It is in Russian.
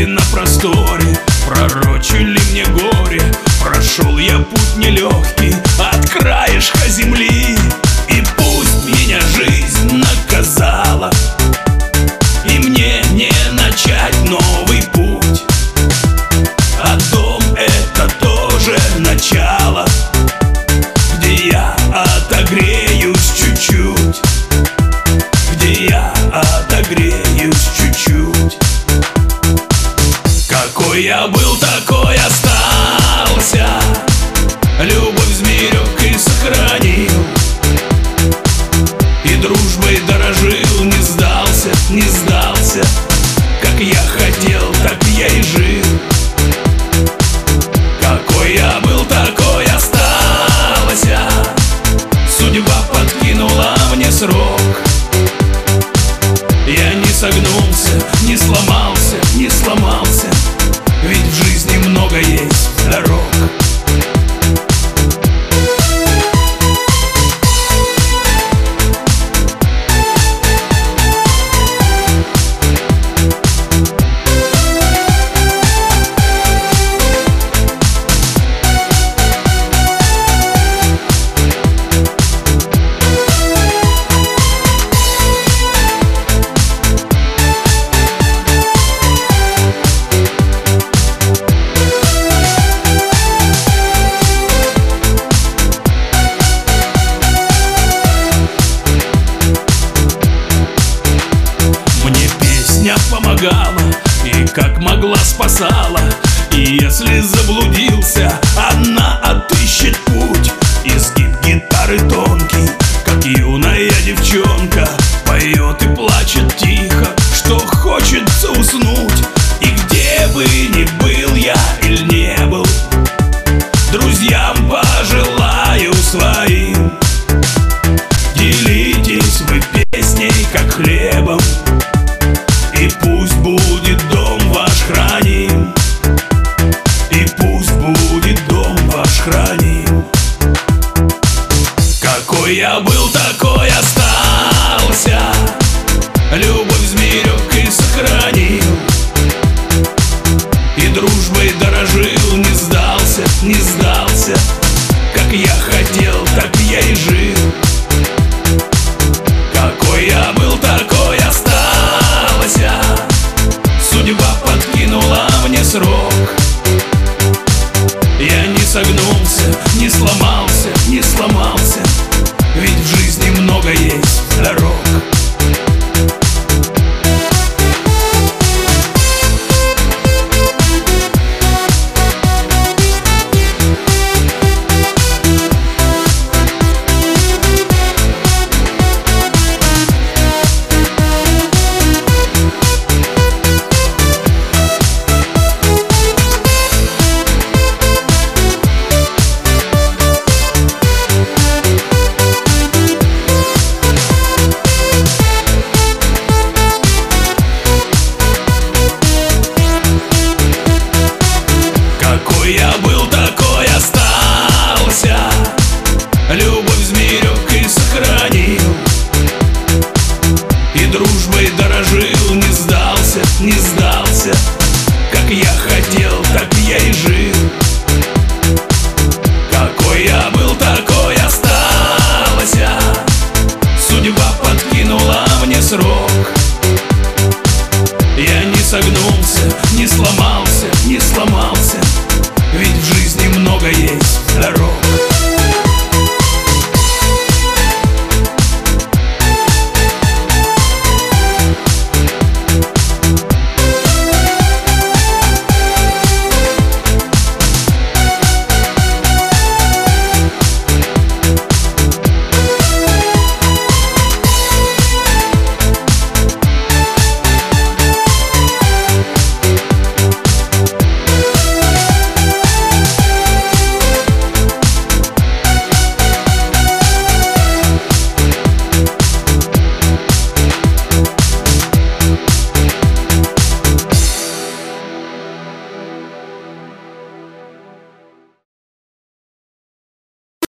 Реки на просторе пророчили мне горе. Прошел я путь нелегкий от краешка земли. И пусть меня жизнь наказала, и мне не начать новый путь, а дом — это тоже начало, где я отогреюсь чуть-чуть, где я отогреюсь чуть-чуть. Какой я был, такой остался, любовь змеек и сохранил, и дружбой дорожил, не сдался, не сдался. Как я хотел, так я и жил. Какой я был, такой остался, судьба подкинула мне срок. Я не согнулся, не сломался, не сломался, ведь в жизни много есть дорог. Помогала и как могла спасала. И если заблудился, она отыщет путь. Изгиб гитары тонкий, как юная девчонка, поет и плачет тихо, что хочется уснуть. И где бы ни был я или не был, друзьям пожелаю своим: делитесь вы песней, как хлебом, и пусть будет дом ваш храним, и пусть будет дом ваш храним. Какой я был, такой остался, любовь змеек и сохранил, и дружбой дорожил, не сдался, не сдался. Как я хотел, так я и жил. Какой я был, такой остался, судьба подкинула мне срок. Я не согнулся, не сломался, не сломался, ведь в жизни много есть дорог. Я был, такой остался, любовь змеек и сохранил, и дружбой дорожил, не сдался, не сдался. Как я хотел, так я и жил. Какой я был, такой остался, судьба подкинула мне срок. Я не согнулся, не сломался, не сломался, ведь в жизни много есть дорог.